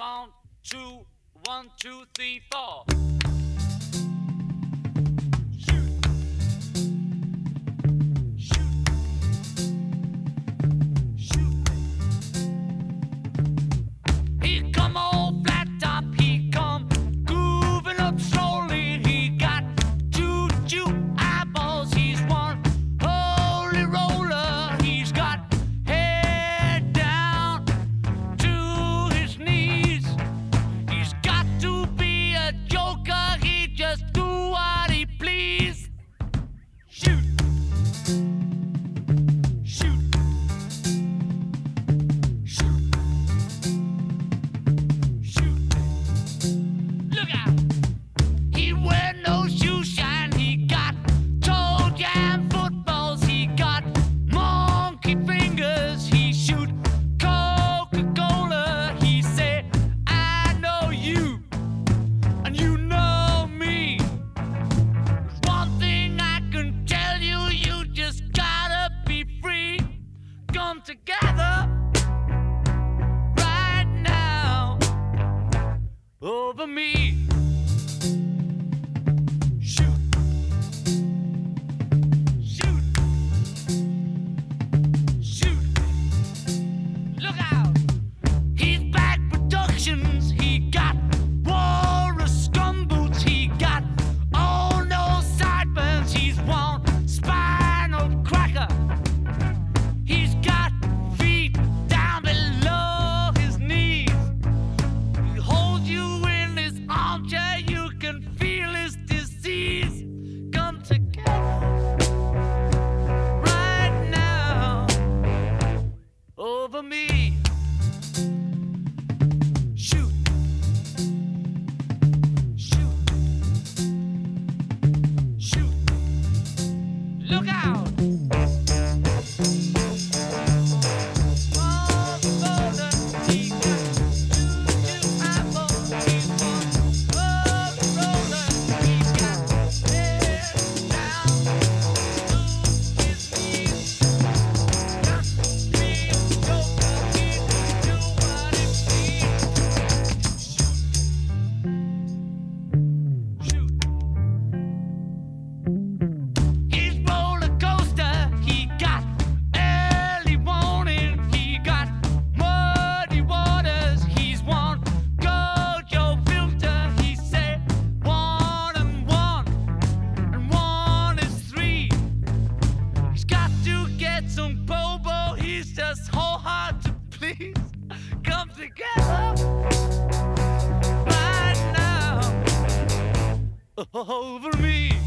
One, two, 1, 2, 3, 4. Shoot. Shoot. Shoot. He come all flat top, he come grooving up slowly. He got two eyeballs, he's one holy roller. He's got head down to his knees. He's got to be a joker, he just do what he please. Shoot. Shoot. Shoot. Shoot. Look out. He wear no shoe shine. He got toe jam footballs. He got monkey fingers. He shoot Coca-Cola. He say, I know you, and you know me. There's one thing I can tell you, you just gotta be free. Come together right now over me. Shoot. Shoot. Shoot. Look out. He's back productions. He got walrus scum boots. He got all no sideburns. He's one spinal cracker. He's got feet down below his knees. He holds you in his armchair. You can feel his disease. Come together right now over me. Shoot. Shoot. Shoot. Look out. One roller, he got two eyeballs. He's one roller. He's got head down to his knees. Got to be a joker, he just do what he please. Shoot. He's roller coaster. He got early warning. He got muddy waters. He's one Gojo filter. He said 1 and 1 and 1 is 3. He's got to get some bobo. He's just so hard to please. Come together right now over me.